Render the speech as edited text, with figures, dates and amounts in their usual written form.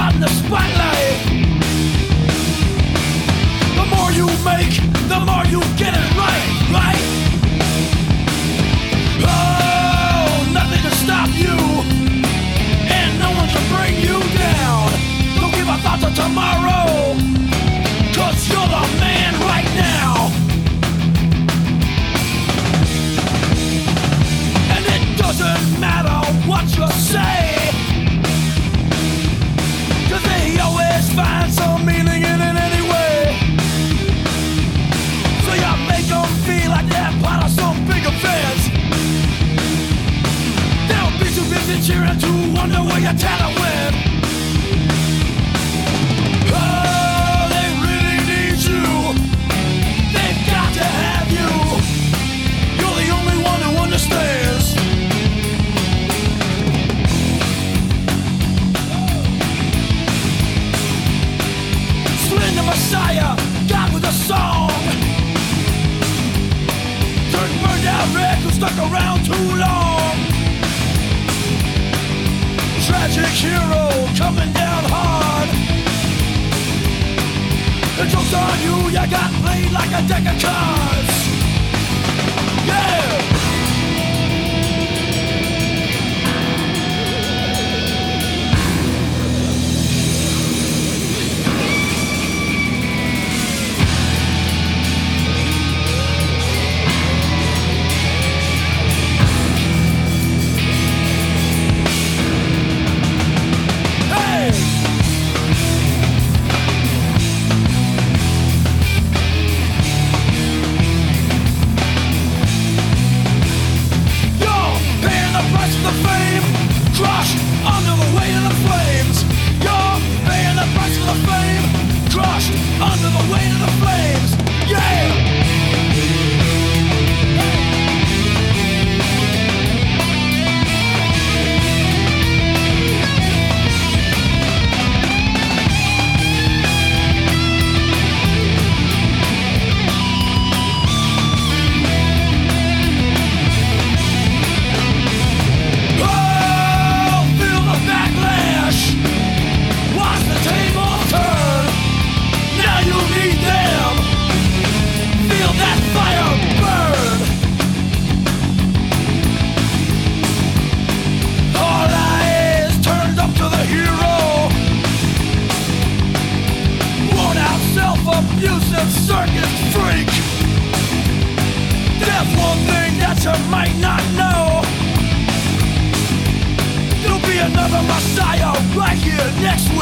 out in the spotlight. The more you make, the more you get it right, right? Oh, nothing can stop you, and no one can bring you down. Don't give a thought to tomorrow, 'cause you're the man right now. And it doesn't matter what you say, 'cause they always find some meaning in it anyway. So you make them feel like they're part of some big event. They'll be too busy cheering to wonder where your talent went. Oh, they really need you. They've got to have you. You're the only one who understands. Slim the Messiah, God with a song. Turn burned out red who stuck around too long. Tragic hero coming down hard. The joke's on you, you got played like a deck of cards. Yeah! Crushed under the weight of the flames. You're paying the price for the fame. Crushed under the weight of the flames. Yeah! Abusive circus freak. There's one thing that you might not know. There'll be another Messiah right here next week.